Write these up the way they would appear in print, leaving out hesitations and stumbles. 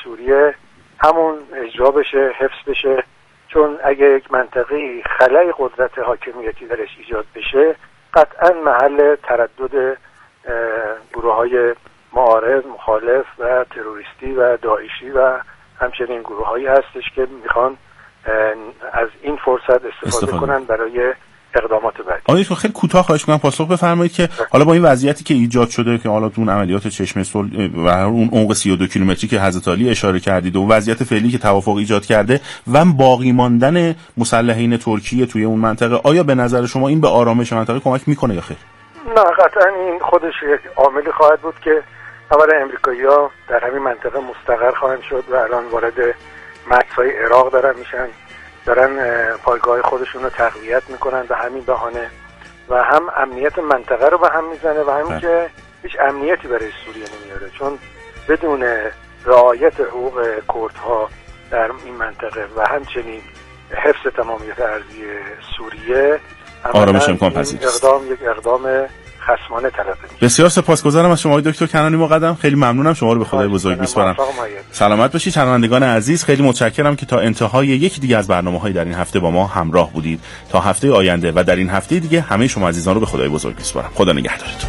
سوریه همون اجرا بشه، حفظ بشه، چون اگه یک منطقه خلای قدرت حاکمیتی درش ایجاد بشه قطعا محل تردد گروه‌های معارض، مخالف و تروریستی و داعشی و همچنین گروه‌هایی هستش که میخوان از این فرصت استفاده کنن برای اقدامات بعدی. آقای دکتر خیلی کوتاه خواهش می‌کنم پاسخ بفرمایید که حالا با این وضعیتی که ایجاد شده که حالا اون عملیات چشمه صلح و اون عمق 32 کیلومتری که حضرت علی اشاره کردید و وضعیت فعلی که توافق ایجاد کرده و باقی ماندن مسلحین ترکیه توی اون منطقه، آیا به نظر شما این به آرامش منطقه کمک میکنه یا خیر؟ نه، قطعا این خودش یک عاملی خواهد بود که اولا امریکایی‌ها در همین منطقه مستقر خواهند شد و الان وارد مرزهای عراق دارن میشن، دارن پایگاه خودشون رو تقویت میکنن به همین بهانه و هم امنیت منطقه رو به هم میزنه و همین که هیچ امنیتی برای سوریه نمیاره، چون بدون رعایت حقوق کردها در این منطقه و همچنین حفظ تمامیت ارضی سوریه آرامش امکان پذیر است. یک اقدام خصمانه تلقی میشه. بسیار سپاسگزارم از شما دکتر کنانی مقدم، خیلی ممنونم، شما رو به خدای بزرگ میسپارم. سلامت باشید شنوندگان عزیز، خیلی متشکرم که تا انتهای یکی دیگه از برنامه‌های در این هفته با ما همراه بودید. تا هفته آینده و در این هفته دیگه همه شما عزیزان رو به خدای بزرگ میسپارم. خدا نگهدارتون.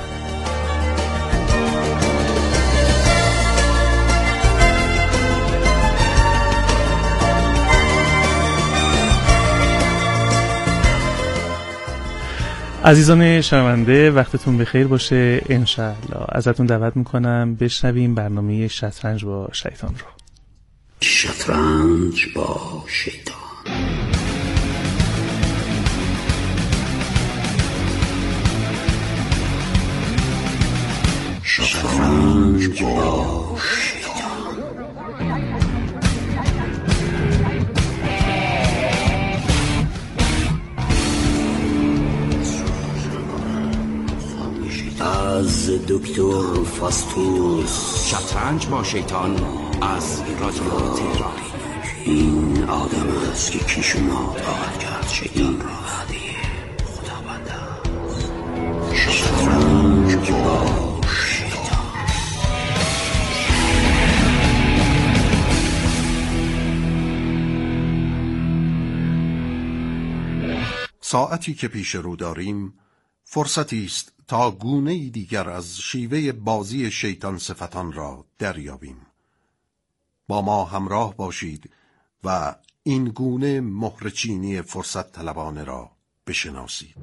عزیزان شنونده وقتتون بخیر باشه. انشاءالله ازتون دعوت میکنم بشنویم برنامه شطرنج با شیطان رو. شطرنج با شیطان. شطرنج با شیطان. از دکتر فاستوس. شطرنج با شیطان از رادیو تهران. این آدم است که کیشونات خواهد کرد شیطان را هدیه خداوند است. شطرنج با شیطان. ساعتی که پیش رو داریم فرصتی است تا گونه‌ای دیگر از شیوه بازی شیطان صفتان را دریابیم. با ما همراه باشید و این گونه مهرچینی فرصت طلبانه را بشناسید.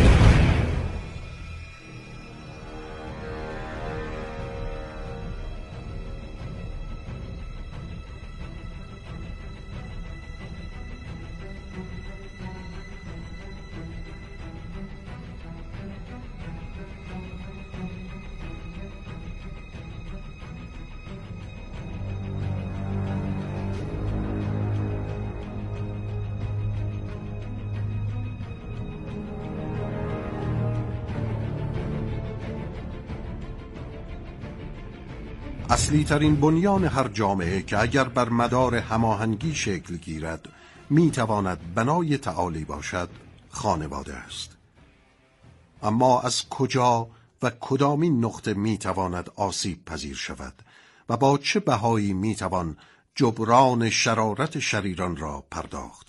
اصلی ترین بنیان هر جامعه که اگر بر مدار هماهنگی شکل گیرد میتواند بنای تعالی باشد خانواده است. اما از کجا و کدامین نقطه میتواند آسیب پذیر شود و با چه بهایی میتوان جبران شرارت شریران را پرداخت؟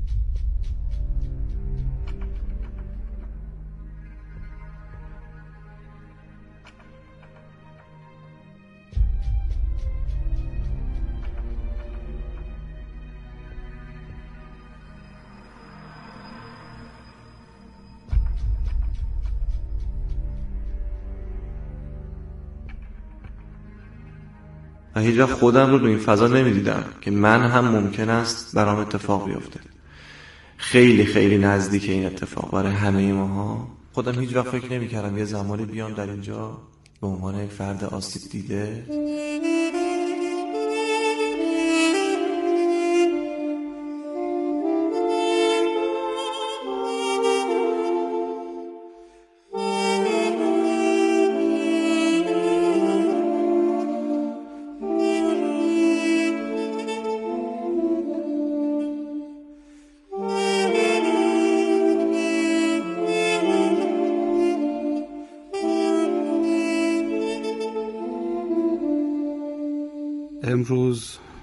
و هیچ وقت خودم رو این فضا نمیدیدم که من هم ممکن است برام اتفاق بیفته. خیلی خیلی نزدیک این اتفاق برای همه ماها. خودم هیچ وقت فکر نمی‌کردم یه زمانی بیام در اینجا به عنوان یک فرد آسیب دیده امروز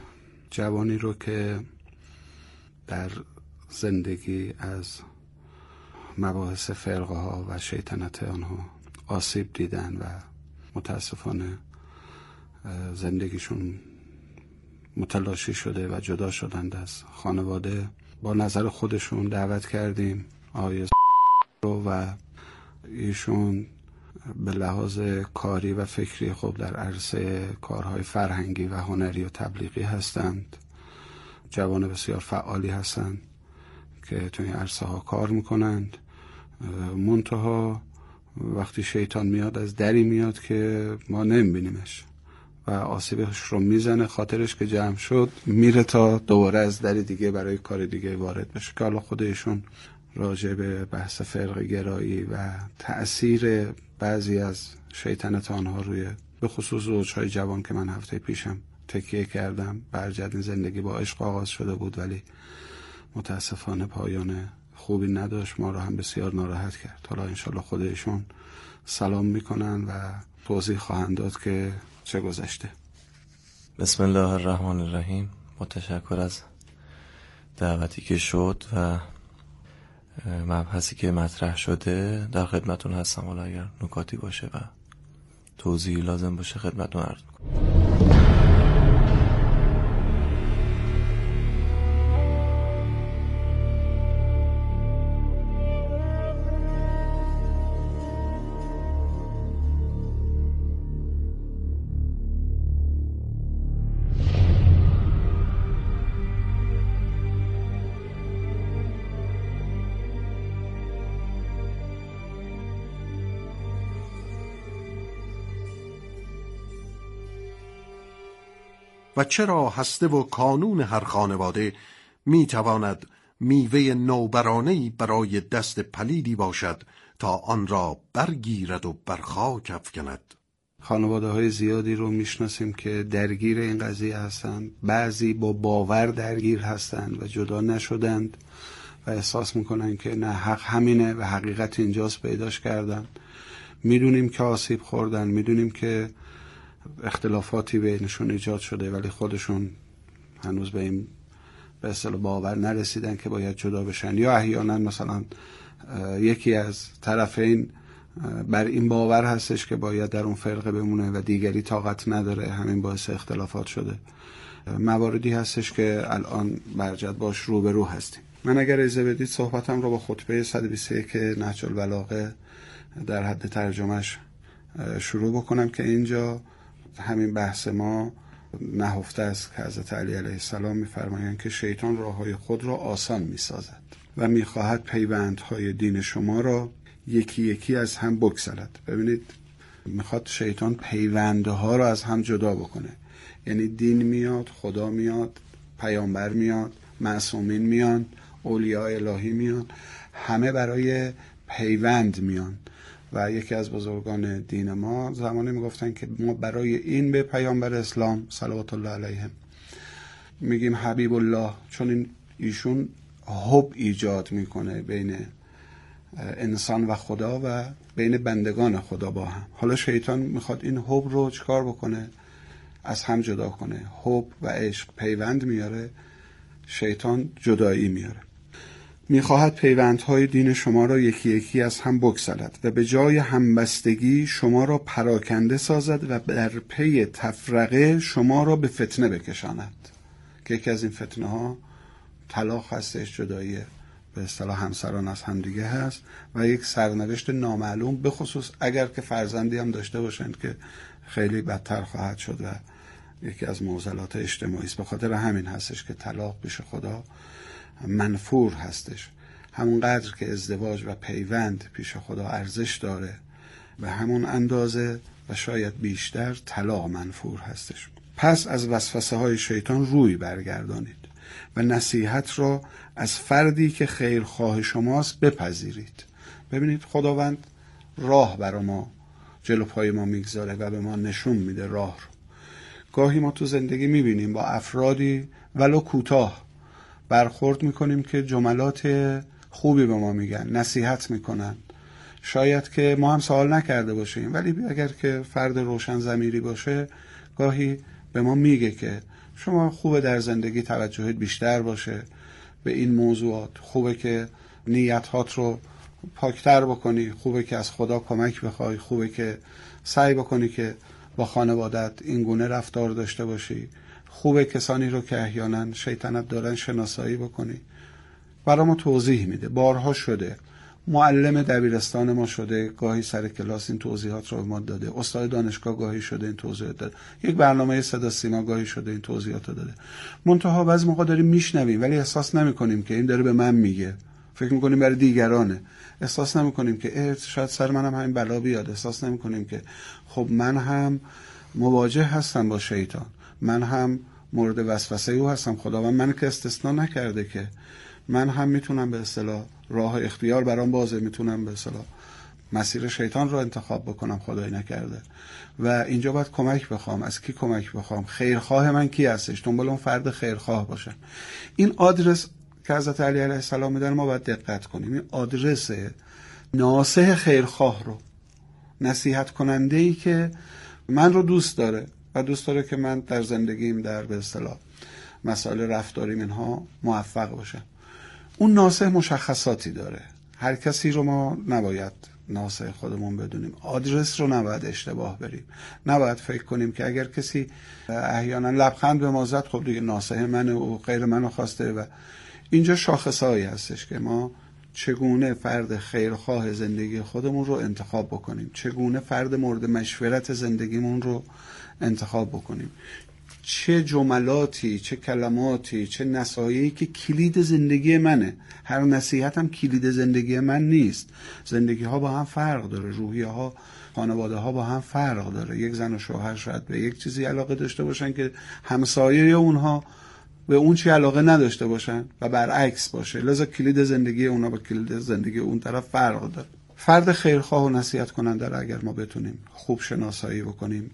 جوانی رو که در زندگی از مباحث فرقه ها و شیطنت آنها آسیب دیدن و متاسفانه زندگیشون متلاشی شده و جدا شدند از خانواده. با نظر خودشون دعوت کردیم آقای رو و ایشون به لحاظ کاری و فکری خب در عرصه کارهای فرهنگی و هنری و تبلیغی هستند. جوان بسیار فعالی هستند که توی این عرصه ها کار میکنند. منتها وقتی شیطان میاد از دری میاد که ما نمیبینیمش و آسیبش رو میزنه، خاطرش که جمع شد میره تا دوباره از در دیگه برای کار دیگه وارد بشه که حالا خودشون راجع به بحث فرقه گرایی و تأثیر بعضی از شیطنت آنها روی به خصوص زوجهای جوان که من هفته پیشم تکیه کردم. برجد زندگی با عشق آغاز شده بود ولی متاسفانه پایان خوبی نداشت، ما رو هم بسیار ناراحت کرد. حالا انشالله خودشون سلام میکنن و توضیح خواهند داد که چه گذشته. بسم الله الرحمن الرحیم. با تشکر از دعوتی که شد و مبحثی که مطرح شده در خدمتون هستم. حالا اگر نکاتی باشه و توضیحی لازم باشه خدمتون عرض میکنم. و چرا هسته و کانون هر خانواده میتواند میوه نوبرانه‌ای برای دست پلیدی باشد تا آن را برگیرد و بر خاک افکند. خانواده های زیادی رو میشناسیم که درگیر این قضیه هستند. بعضی با باور درگیر هستند و جدا نشدند و احساس میکنن که نه حق همینه و حقیقت اینجاست پیداش کردن. میدونیم که آسیب خوردن، میدونیم که اختلافاتی بینشون ایجاد شده ولی خودشون هنوز به این به اصطلاح باور نرسیدن که باید جدا بشن، یا احیانا مثلا یکی از طرفین بر این باور هستش که باید در اون فرقه بمونه و دیگری طاقت نداره، همین باعث اختلافات شده. مواردی هستش که الان برجد باش روبرو هستیم. من اگر اجازه بدید صحبتم رو با خطبه 121 نهج البلاغه در حد ترجمهش شروع بکنم که اینجا همین بحث ما نهفته است که حضرت علی علیه السلام می‌فرمایند که شیطان راههای خود را آسان می‌سازد و می‌خواهد پیوندهای دین شما را یکی یکی از هم بگسلد. ببینید، می‌خواد شیطان پیوندها را از هم جدا بکنه. یعنی دین میاد، خدا میاد، پیامبر میاد، معصومین میان، اولیاء الهی میان، همه برای پیوند میان. و یکی از بزرگان دین ما زمانی میگفتن که ما برای این به پیامبر اسلام صلوات الله علیهم میگیم حبیب الله، چون ایشون حب ایجاد میکنه بین انسان و خدا و بین بندگان خدا با هم. حالا شیطان میخواد این حب رو چکار بکنه؟ از هم جدا کنه. حب و عشق پیوند میاره، شیطان جدایی میاره. میخواهد پیوندهای دین شما را یکی یکی از هم بگسلد و به جای همبستگی شما را پراکنده سازد و در پی تفرقه شما را به فتنه بکشاند، که یکی از این فتنه ها طلاق هستش، جدایی به اصطلاح همسران از همدیگه هست و یک سرنوشت نامعلوم، به خصوص اگر که فرزندی هم داشته باشند که خیلی بدتر خواهد شد و یکی از معضلات اجتماعی است. به خاطر همین هستش که طلاق پیش خدا منفور هستش. همونقدر که ازدواج و پیوند پیش خدا ارزش داره به همون اندازه و شاید بیشتر طلاق منفور هستش. پس از وسوسه های شیطان روی برگردانید و نصیحت را از فردی که خیرخواه شماست بپذیرید. ببینید، خداوند راه برای ما جلو پای ما میگذاره و به ما نشون میده راه رو. گاهی ما تو زندگی میبینیم با افرادی ولو کوتاه برخورد میکنیم که جملات خوبی به ما میگن، نصیحت میکنن، شاید که ما هم سوال نکرده باشیم، ولی اگر که فرد روشن ضمیری باشه گاهی به ما میگه که شما خوبه در زندگی توجهت بیشتر باشه به این موضوعات، خوبه که نیت‌هات رو پاکتر بکنی، خوبه که از خدا کمک بخوای، خوبه که سعی بکنی که با خانوادت این گونه رفتار داشته باشی، خوبه کسانی رو که احیانا شیطنت دارن شناسایی بکنی. برامو توضیح میده، بارها شده، معلم دبیرستان ما شده گاهی سر کلاس این توضیحات رو به ما داده، استاد دانشگاه گاهی شده این توضیحات داده، یک برنامه صدا سیما گاهی شده این توضیحات رو داده. منتها بعضی موقع داریم میشنویم ولی احساس نمیکنیم که این داره به من میگه، فکر میکنیم برای دیگرانه، احساس نمیکنیم که شاید سر منم همین بلا بیاد، احساس نمیکنیم که خب من هم مواجه هستم با شیطان، من هم مورد وسوسه او هستم، خداوند من که استثناء نکرده که من هم میتونم به اصطلاح راه اختیار برام بازه، میتونم به اصطلاح مسیر شیطان رو انتخاب بکنم، خدای نکرده. و اینجا باید کمک بخوام. از کی کمک بخوام؟ خیرخواه من کی هستش؟ دنبال اون فرد خیرخواه باشم. این آدرس که حضرت علی علیه السلام میدن ما باید دقت کنیم. این آدرس ناصح خیرخواه رو، نصیحت کننده ای که من رو دوست داره و دوست داره که من در زندگیم در به اصطلاح مسائل رفتاریم اینها موفق باشم. اون ناصح مشخصاتی داره. هر کسی رو ما نباید ناصح خودمون بدونیم، آدرس رو نباید اشتباه بریم، نباید فکر کنیم که اگر کسی احیانا لبخند به ما زد خب دیگه ناصح منه و غیر منو خواسته. و اینجا شاخصهایی هستش که ما چگونه فرد خیرخواه زندگی خودمون رو انتخاب بکنیم، چگونه فرد مورد مشورت زندگیمون رو انتخاب بکنیم، چه جملاتی، چه کلماتی، چه نصایحی که کلید زندگی منه. هر نصیحت هم کلید زندگی من نیست. زندگی ها با هم فرق داره، روحیه ها، خانواده ها با هم فرق داره. یک زن و شوهر شاید به یک چیزی علاقه داشته باشن که همسایه اونها به اون چی علاقه نداشته باشن و برعکس باشه، لذا کلید زندگی اونها با کلید زندگی اون طرف فرق داره. فرد خیرخواه و نصیحت کننده رو اگر ما بتونیم خوب شناسایی بکنیم،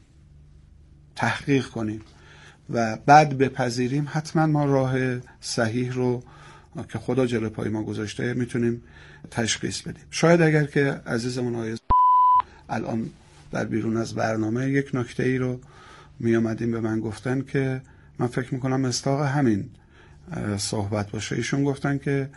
تحقیق کنیم و بعد بپذیریم، حتما ما راه صحیح رو که خدا جلوی پای ما گذاشته میتونیم تشخیص بدیم. شاید اگر که عزیزمون آقای الان در بیرون از برنامه یک نکته ای رو می آمدیم به من گفتن که من فکر میکنم مصداق همین صحبت باشه. ایشون گفتن که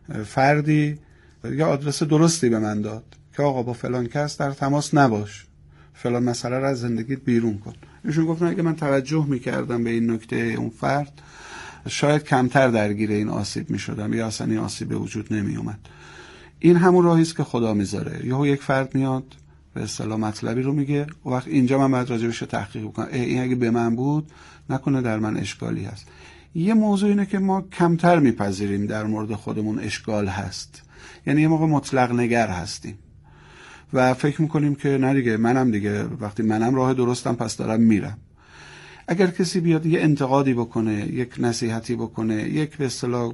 فردی یا آدرس درستی به من داد که آقا با فلان کس در تماس نباش، فلان مسئله رو از زندگیت بیرون کن. ایشون گفتن اگه من توجه میکردم به این نکته اون فرد شاید کمتر درگیر این آسیب میشدم یا اصلا این آسیب به وجود نمی اومد. این همون راهی است که خدا میذاره. یهو یک فرد میاد به اصطلاح مطلبی رو میگه و وقت اینجا من باید راجبش تحقیق کنم، این اگه به من بود نکنه در من اشکالی هست. یه موضوع اینه که ما کمتر میپذیریم در مورد خودمون اشکال هست، یعنی یه موقع مطلق نگر هستیم و فکر میکنیم که نه دیگه منم دیگه، وقتی منم راه درستم پس دارم میرم. اگر کسی بیاد یه انتقادی بکنه، یک نصیحتی بکنه، یک به اصطلاح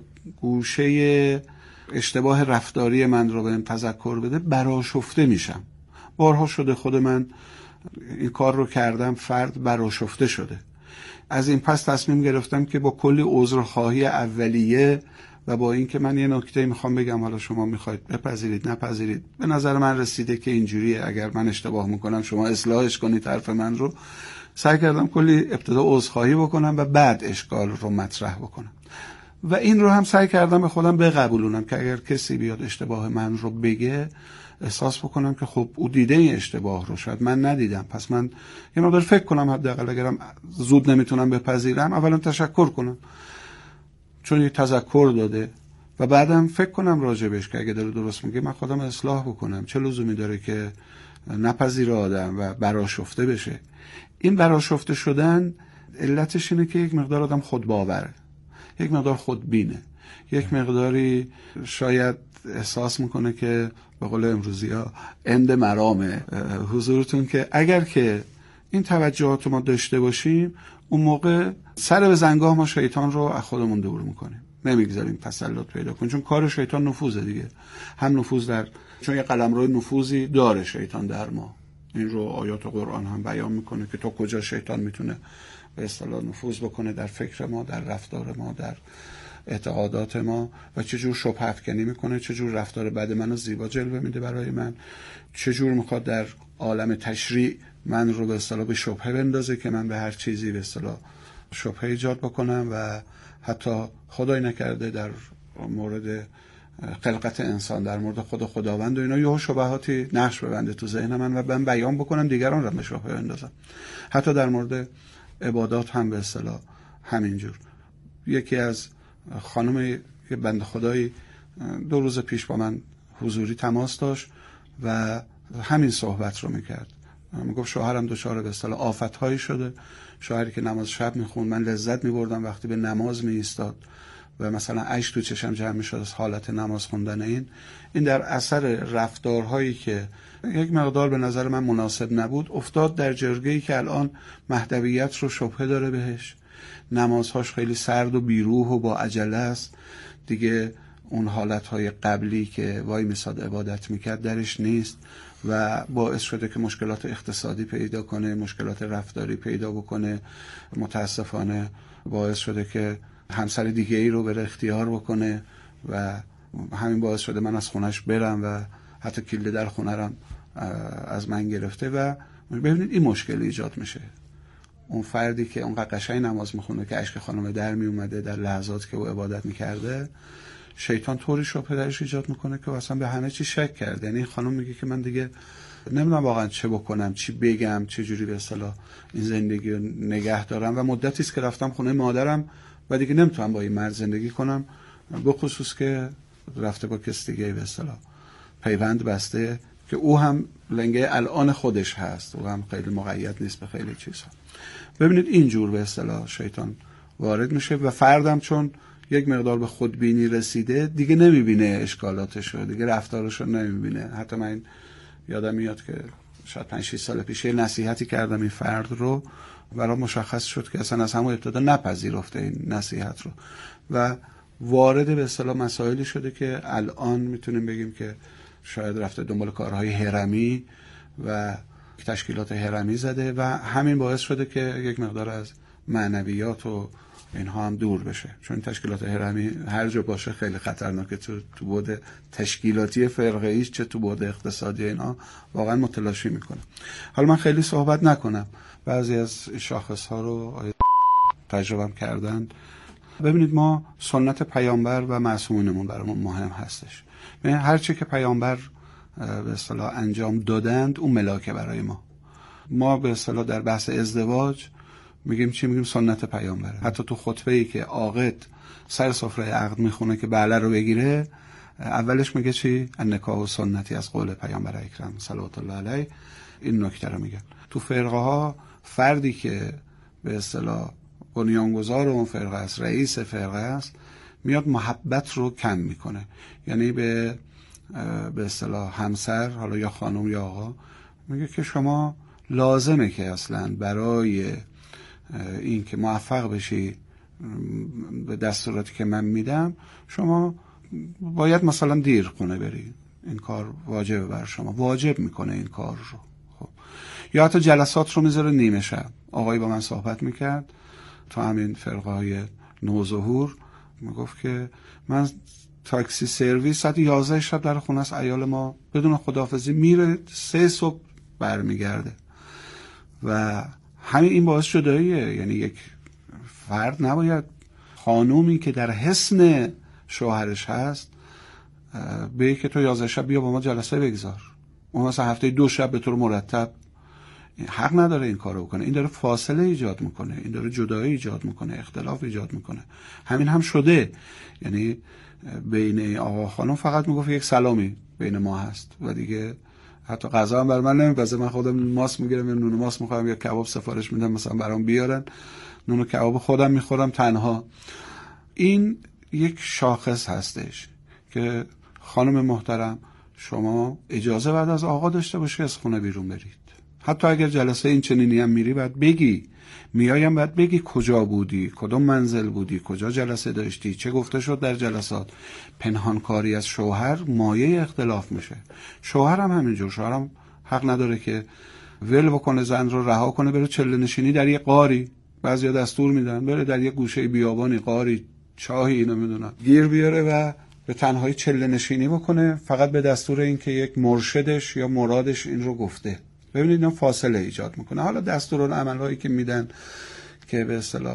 گوشه اشتباه رفتاری من رو بهم تذکر بده، برآشفته میشم. بارها شده خود من این کار رو کردم، فرد برآشفته شده. از این پس تصمیم گرفتم که با کلی عذرخواهی اولیه و با این که من یه نکته میخوام بگم، حالا شما میخواید بپذیرید نپذیرید، به نظر من رسیده که اینجوریه، اگر من اشتباه میکنم شما اصلاحش کنید حرف من رو، سعی کردم کلی ابتدا عذرخواهی بکنم و بعد اشکال رو مطرح بکنم و این رو هم سعی کردم به خودم بقبولونم که اگر کسی بیاد اشتباه من رو بگه احساس بکنم که خب او دیده این اشتباه رو، شاید من ندیدم، پس من یه مقدار فکر کنم، حداقل اگرم زود نمیتونم بپذیرم اولا تشکر کنم چون یه تذکر داده و بعدم فکر کنم راجبش که اگه داره درست میگه من خودم اصلاح بکنم. چه لزومی داره که نپذیره آدم و برآشفته بشه؟ این برآشفته شدن علتش اینه که یک مقدار آدم خودباوره، یک مقدار خودبینه، یک مقداری شاید احساس میکنه که به قول امروزی‌ها اند مرامه حضورتون، که اگر که این توجهات ما داشته باشیم اون موقع سر به زنگاه ما شیطان رو از خودمون دور میکنیم، نمیگذاریم تسلط پیدا کنه، چون کار شیطان نفوذه دیگه، هم نفوذ در، چون یه قلمرو نفوذی داره شیطان در ما. این رو آیات قرآن هم بیان میکنه که تا کجا شیطان میتونه به اصطلاح نفوذ بکنه در فکر ما، در رفتار ما، در اعتقادات ما و چجور شبهه افکنی میکنه، چجور رفتار بد منو زیبا جلوه میده برای من، چجور میخواد در عالم تشریع من رو به اصطلاح به شبهه بندازه که من به هر چیزی به اصطلاح شبهه ایجاد بکنم و حتی خدای نکرده در مورد خلقت انسان، در مورد خداوند و اینا یهو شبهاتی نقش ببنده تو ذهن من و من بیان بکنم، دیگران را به شبهه اندازم. حتی در مورد عبادات هم به اصطلاح همینجور. یکی از خانم یه بنده خدایی 2 روز پیش با من حضوری تماس داشت و همین صحبت رو میکرد. میگفت شوهرم دچار به اصطلاح آفت‌هایی شده، شوهری که نماز شب میخوند، من لذت میبردم وقتی به نماز میایستاد و مثلا اشک تو چشم جمع میشد از حالت نماز خوندن. این در اثر رفتارهایی که یک مقدار به نظر من مناسب نبود افتاد در جرگه‌ای که الان مهدویت رو شبهه داره بهش، نمازهاش خیلی سرد و بیروح و با عجله است دیگه، اون حالتهای قبلی که وای میساد عبادت میکرد درش نیست و باعث شده که مشکلات اقتصادی پیدا کنه، مشکلات رفتاری پیدا بکنه. متاسفانه باعث شده که همسر دیگه ای رو به اختیار بکنه و همین باعث شده من از خونش برم و حتی کلید در خونه رم از من گرفته. و ببینید این مشکل ایجاد میشه. اون فردی که اونقدر قشنگ نماز میخونه که اشک خانم در میومده در لحظات که او عبادت میکرده، شیطان طوری شبهه درش ایجاد میکنه که اصلا به همه چی شک کرده. یعنی خانم میگه که من دیگه نمیدونم واقعا چه بکنم، چی بگم، چه جوری به اصطلاح این زندگی رو نگه دارم و مدتی است که رفتم خونه مادرم و دیگه نمیتونم با این مرد زندگی کنم، به خصوص که رفته با کس دیگه به اصطلاح پیوند بسته که او هم لنگه الان خودش هست، او هم خیلی مقید نیست به خیلی چیزها. ببینید اینجور به اصطلاح شیطان وارد میشه و فردم چون یک مقدار به خودبینی رسیده دیگه نمیبینه اشکالاتشو، دیگه رفتارشو نمیبینه. حتی من یادم میاد که شاید 5-6 سال پیش یه نصیحتی کردم این فرد رو، برای مشخص شد که اصلا از همون ابتدا نپذیرفته این نصیحت رو و وارد به اصطلاح مسائلی شده که الان میتونیم بگیم که شاید رفته دنبال کارهای هرمی و تشکیلات هرمی زده و همین باعث شده که یک مقدار از معنویات و اینها هم دور بشه، چون تشکیلات هرمی هر جا باشه خیلی خطرناکه، تو بعد تشکیلاتی فرقه ایش چه تو بعد اقتصادی اینا واقعا متلاشی میکنه. حالا من خیلی صحبت نکنم، بعضی از شاخص ها رو تجربه کردن. ببینید ما سنت پیامبر و معصومینمون برامون مهم هستش. هر چی که پیامبر به اصطلاح انجام دادند اون ملاکه برای ما به اصطلاح در بحث ازدواج میگیم چی؟ میگیم سنت پیامبره. حتی تو خطبه‌ای که عاقد سر سفره عقد میخونه که بله رو بگیره، اولش میگه چی؟ النکاح و سنتی، از قول پیامبر اکرم صلوات الله علیه این نکته رو میگن. تو فرقه ها فردی که به اصطلاح بنیانگذار اون فرقه است، رئیس فرقه است، میاد محبت رو کم میکنه. یعنی به اصطلاح همسر، حالا یا خانم یا آقا، میگه که شما لازمه که اصلا برای این که موفق بشی به دستوراتی که من میدم شما باید مثلا دیر خونه بری، این کار واجبه بر شما، واجب میکنه این کار رو. خب یا حتی جلسات رو میذاره نیمه شب. آقایی با من صحبت میکرد تو همین فرقه های نوظهور، میگفت که من تاکسی سرویس ساعت 11 شب در خونه است عیال ما، بدون خداحافظی میره 3 صبح برمیگرده و همین این باعث جداییه. یعنی یک فرد نباید خانومی که در حسن شوهرش هست به که تو 11 شب بیا با ما جلسه بگذار، اون مثلا هفته 2 شب به طور مرتب، حق نداره این کارو بکنه. این داره فاصله ایجاد میکنه، این داره جدایی ایجاد میکنه، اختلاف ایجاد میکنه. همین هم شده، یعنی بین آقا خانم فقط میگفت یک سلامی بین ما هست و دیگه حتی غذا هم بر من نمیپزه. من خودم ماست میگیرم یا نون ماست میخوام یا کباب سفارش میدم مثلا برام بیارن، نون و کباب خودم میخورم تنها. این یک شاخص هستش که خانم محترم شما اجازه بعد از آقا داشته باشی از خونه بیرون برید. حتی اگر جلسه این چنینی هم میری باید بگی، میایم باید بگی کجا بودی، کدوم منزل بودی، کجا جلسه داشتی، چه گفته شد در جلسات. پنهانکاری از شوهر مایه اختلاف میشه. شوهر هم همینجور، شوهر هم حق نداره که ول بکنه زن رو، رها کنه بره چله نشینی در یه قاری. بعضیا دستور میدن بره در یه گوشه بیابانی قاری چاهی اینو میدونن گیر بیاره و به تنهایی چله نشینی بکنه، فقط به دستور این که یک مرشدش یا مرادش این رو گفته. ببینید اینا فاصله ایجاد میکنه. حالا دستورالعمل‌هایی که میدن که به اصطلاح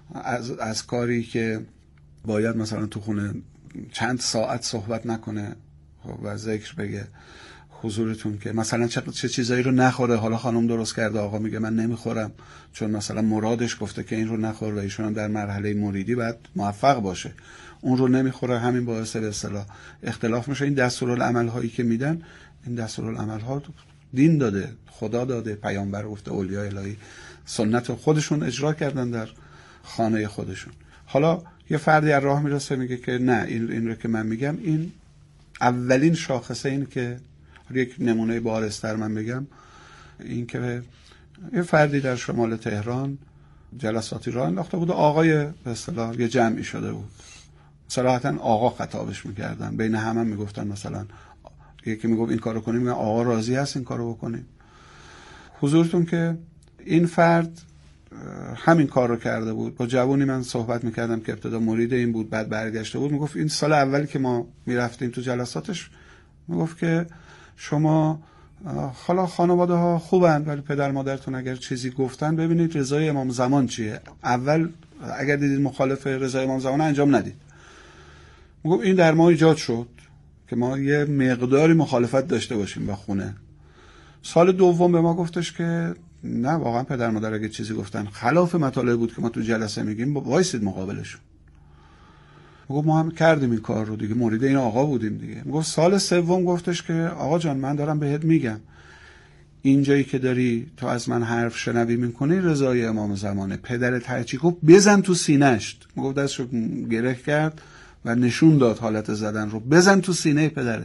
از کاری که باید مثلا تو خونه چند ساعت صحبت نکنه و ذکر بگه حضورتون که مثلا چه چیزایی رو نخوره. حالا خانم درست کرده، آقا میگه من نمیخورم چون مثلا مرادش گفته که این رو نخور و ایشون هم در مرحله مریدی باید موفق باشه، اون رو نمیخوره، همین باعث به اصطلاح اختلاف میشه. این دستورالعمل هایی که میدن، این دستورالعمل ها دین داده، خدا داده، پیامبر گفته، اولیاء الهی سنت خودشون اجرا کردن در خانه خودشون. حالا یه فردی از راه میرسه میگه که نه، این رو که من میگم، این اولین شاخصه این که یک نمونه بارستر من بگم، این که یه فردی در شمال تهران جلساتی راه انداخته بود و آقای به اصطلاح یه جمعی شده بود، صراحتا آقا خطابش میکردن، بین هم میگفتن مثلا یکی میگفت این کارو کنیم، میگن آقا راضی هست این کارو بکنیم. حضورتون که این فرد همین کار رو کرده بود. با جوونی من صحبت میکردم که ابتدا مرید این بود، بعد برگشته بود. میگفت این سال اولی که ما میرفتیم تو جلساتش، میگفت که شما حالا خانواده ها خوبن ولی پدر مادرتون اگر چیزی گفتن ببینید رضای امام زمان چیه، اول اگر دیدید مخالف رضای امام زمان انجام ندید. میگفت این در ما ایجاد شد که ما یه مقداری مخالفت داشته باشیم با خونه. سال دوم به ما گفتش که نه، واقعا پدر مادر اگه چیزی گفتن خلاف مطالب بود که ما تو جلسه میگیم، وایسید مقابلشون. میگفت ما هم کردیم این کار رو دیگه، مرید این آقا بودیم دیگه. میگفت سال سوم گفتش که آقا جان من دارم بهت میگم اینجایی که داری تو از من حرف شنوی میکنی رضای امام زمانه، پدرت هرچی گفت بزن تو سینه‌اش. میگفت دستشو گره کرد و نشون داد حالت زدن رو، بزن تو سینه پدرت.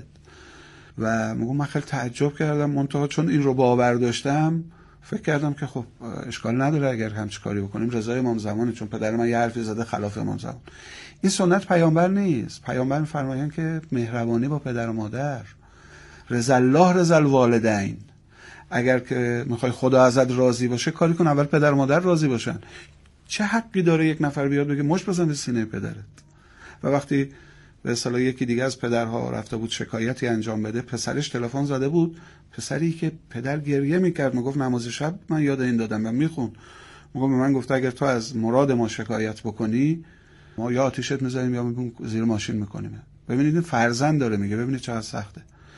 و میگم من خیلی تعجب کردم، منتها چون این رو باور داشتم فکر کردم که خب اشکال نداره اگر همچین کاری بکنیم، رضای امام زمانه، چون پدر من یه حرفی زده خلاف امام زمان. این سنت پیامبر نیست. پیامبر می‌فرمایند که مهربانی با پدر و مادر، رضا الله رضا الوالدین. اگر که میخوای خدا ازت راضی باشه کاری کن اول پدر و مادر راضی باشن. چه حقی داره یک نفر بیاد بگه مشت بزن به سینه پدرت؟ و وقتی به اصطلاح یکی دیگه از پدرها رفته بود شکایتی انجام بده، پسرش تلفن زده بود، پسری که پدر گریه میکرد، میگفت نماز شب من یاد این دادم و میخون، میگم به من گفته اگر تو از مراد ما شکایت بکنی ما یا آتیشت میذاریم یا زیر ماشین میکنیم. ببینید این فرزند داره میگه، ببینید چقدر سخته.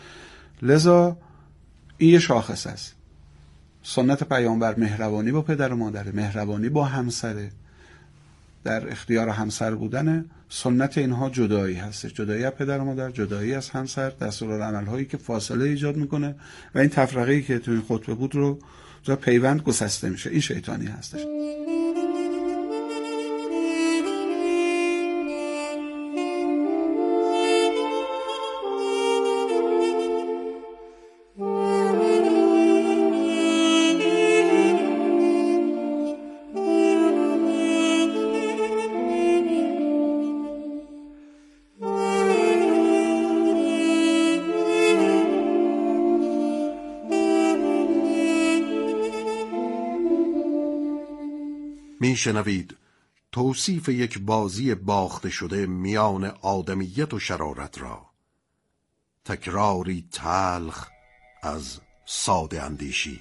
لذا این یه شاخص است. سنت پیامبر مهربانی با پدر و مادر، مهربانی با همسر، در اختیار همسر بودن. سنت اینها جدایی هست، جدایی از پدر و مادر، جدایی از همسر، دستورالعمل هایی که فاصله ایجاد میکنه و این تفرقه‌ای که تو این خطبه بود رو جا پیوند گسسته میشه. این شیطانی هستش. میشنوید توصیف یک بازی باخته شده میان آدمیت و شرارت را، تکراری تلخ از ساده اندیشی.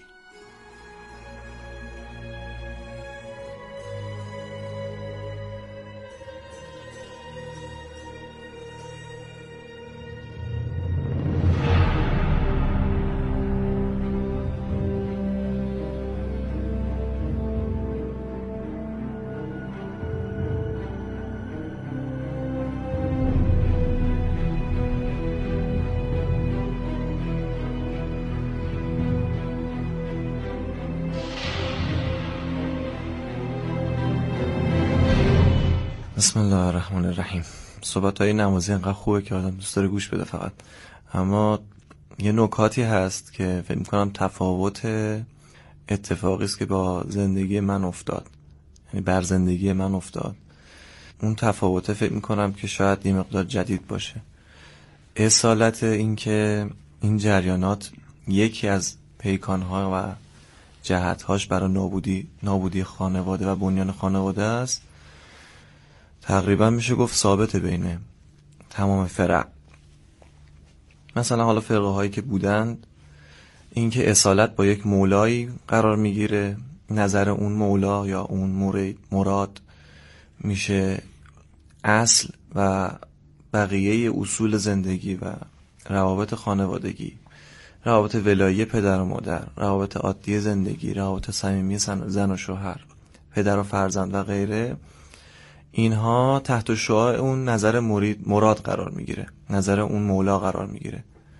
بسم الله الرحمن الرحیم. صحبت‌های نمازی انقدر خوبه که آدم دوست داره گوش بده فقط، اما یه نکاتی هست که فکر می‌کنم تفاوت اتفاقی است که با زندگی من افتاد، یعنی بر زندگی من افتاد. اون تفاوت فکر می‌کنم که شاید یه مقدار جدید باشه. اصالت این که این جریانات یکی از پیکان‌ها و جهت‌هاش برای نابودی خانواده و بنیان خانواده است، تقریبا میشه گفت ثابت بین تمام فرق. مثلا حالا فرقه هایی که بودند، این که اصالت با یک مولایی قرار میگیره، نظر اون مولا یا اون مراد میشه اصل و بقیه اصول زندگی و روابط خانوادگی، روابط ولایی پدر و مادر، روابط عادی زندگی، روابط صمیمی زن و شوهر، پدر و فرزند و غیره، اینها تحت شعاع اون نظر مراد قرار میگیره، نظر اون مولا قرار میگیره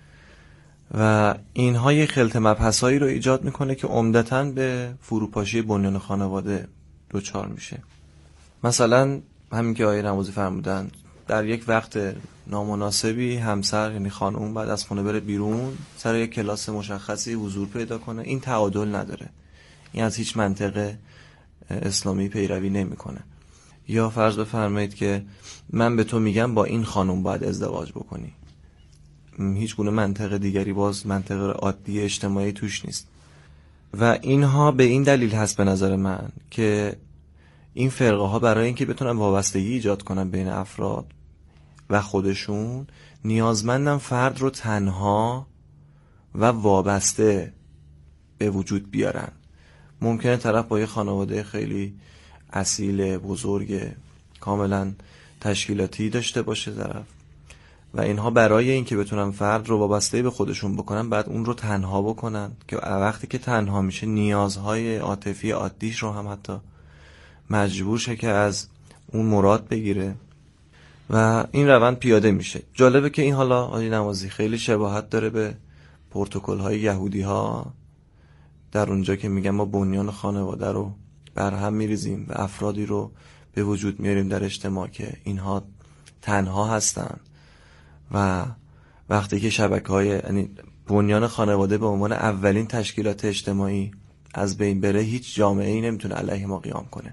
و اینها یه خلط مبحثایی رو ایجاد میکنه که عمدتاً به فروپاشی بنیان خانواده دچار میشه. مثلا همین که آقای نمازی فرمودن، در یک وقت نامناسبی همسر یعنی خانم بعد از خونه بره بیرون سر یک کلاس مشخصی حضور پیدا کنه، این تعادل نداره، این از هیچ منطق اسلامی پیروی نمیکنه. یا فرض بفرمایید که من به تو میگم با این خانم باید ازدواج بکنی، هیچ گونه منطق دیگری، باز منطق عادی اجتماعی توش نیست. و اینها به این دلیل هست به نظر من که این فرقه ها برای اینکه بتونن وابستگی ایجاد کنن بین افراد و خودشون، نیازمندن فرد رو تنها و وابسته به وجود بیارن. ممکنه طرف با یه خانواده خیلی اصیل، بزرگ، کاملا تشکیلاتی داشته باشه طرف، و اینها برای اینکه بتونن فرد رو وابسته به خودشون بکنن بعد اون رو تنها بکنن، که وقتی که تنها میشه نیازهای عاطفی عادیش رو هم حتی مجبور شه که از اون مراد بگیره و این روند پیاده میشه. جالبه که این حالا آقای نمازی خیلی شباهت داره به پروتکل های یهودی ها، در اونجا که میگن ما بنیان خانواده رو برهم میریزیم و افرادی رو به وجود میاریم در اجتماع که اینها تنها هستن و وقتی که شبکه‌های یعنی بنیان خانواده به عنوان اولین تشکیلات اجتماعی از بین بره، هیچ جامعه‌ای نمیتونه علیه ما قیام کنه.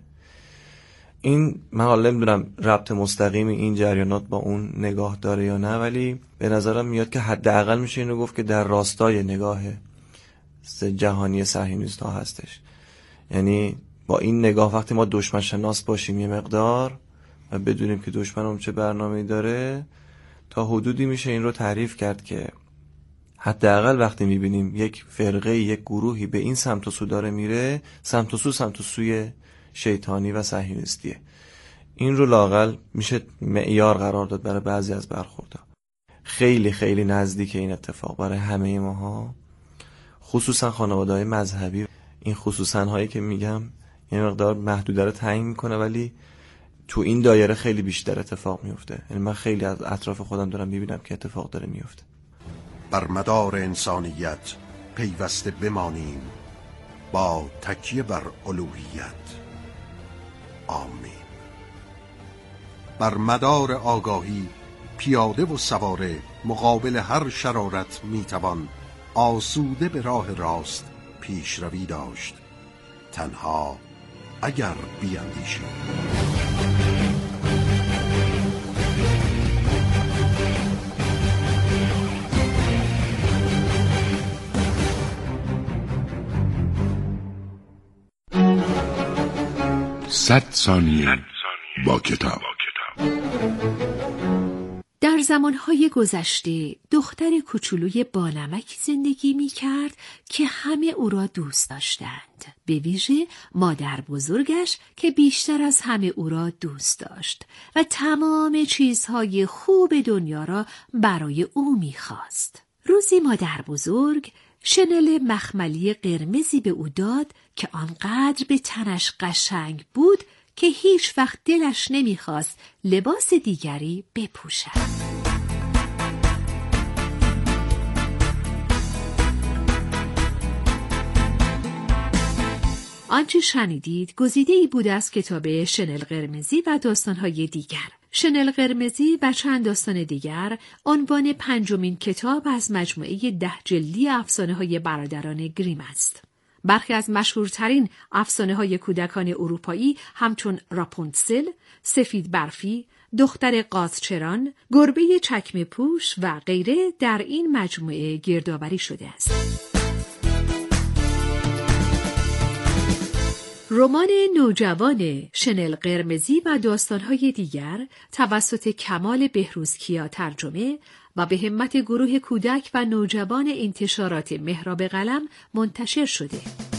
این من حالا نمیدونم ربط مستقیم این جریانات با اون نگاه داره یا نه، ولی به نظرم میاد که حداقل میشه اینو گفت که در راستای نگاه جهانی صهیونیست‌ها هستش. یعنی با این نگاه وقتی ما دشمن شناس باشیم یه مقدار و بدونیم که دشمنم چه برنامه‌ای داره، تا حدودی میشه این رو تعریف کرد که حداقل وقتی میبینیم یک فرقه، یک گروهی به این سمت و سو داره میره، سمت و سوی شیطانی و صهیونیستیه، این رو لااقل میشه معیار قرار داد برای بعضی از برخوردها. خیلی خیلی نزدیک این اتفاق برای همه ماها، خصوصا خانواده‌های مذهبی. این خصوصا هایی که میگم یه مقدار محدوده رو تعیین میکنه، ولی تو این دایره خیلی بیشتر اتفاق میفته. یعنی من خیلی از اطراف خودم دارم میبینم که اتفاق داره میفته. بر مدار انسانیت پیوسته بمانیم با تکیه بر الوهیت. آمین. بر مدار آگاهی پیاده و سواره مقابل هر شرارت میتوان آسوده به راه راست پیشروی داشت، تنها اگر بیاندیشیم. صد ثانیه با کتاب. در زمانهای گذشته دختر کوچولوی بانمکی زندگی می کرد که همه او را دوست داشتند، به ویژه مادر بزرگش که بیشتر از همه او را دوست داشت و تمام چیزهای خوب دنیا را برای او می خواست. روزی مادر بزرگ شنل مخملی قرمزی به او داد که آنقدر به تنش قشنگ بود که هیچ وقت دلش نمیخواست لباس دیگری بپوشد. آنچه شنیدید گزیده‌ای بود از کتاب شنل قرمزی و داستان‌های دیگر. شنل قرمزی و چند داستان دیگر عنوان 5مین کتاب از مجموعه 10 جلدی افسانه‌های برادران گریم است. برخی از مشهورترین افسانه‌های کودکان اروپایی همچون راپونتسل، سفید برفی، دختر قاذچران، گربه چکمه پوش و غیره در این مجموعه گردآوری شده است. رمان نوجوان شنل قرمزی و داستان‌های دیگر توسط کمال بهروزکیا ترجمه و به همت گروه کودک و نوجوان انتشارات مهراب قلم منتشر شده.